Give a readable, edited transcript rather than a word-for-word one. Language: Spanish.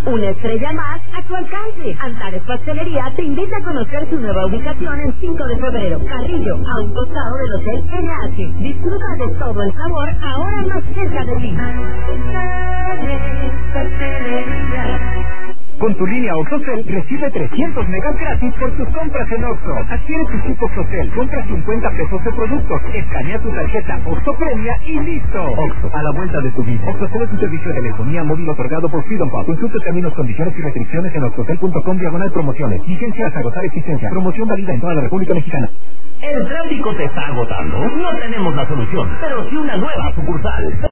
Una estrella más a tu alcance. Antares Pastelería te invita a conocer su nueva ubicación en 5 de febrero. Carrillo, a un costado del Hotel NH. Disfruta de todo el sabor ahora más cerca de ti. Con tu línea OXXOCEL recibe 300 megas gratis por tus compras en OXXO. Adquiere tu chip OXXOCEL, compra 50 pesos de productos, escanea tu tarjeta OXXO Premia y listo. OXXO, a la vuelta de tu vida. OXXOCEL es un servicio de telefonía móvil otorgado por Freedom Pop. Consulta términos, condiciones y restricciones en oxxocel.com/promociones. Vigencia hasta agotar existencia. Promoción válida en toda la República Mexicana. ¿El tráfico te está agotando? No tenemos la solución, pero sí una nueva sucursal.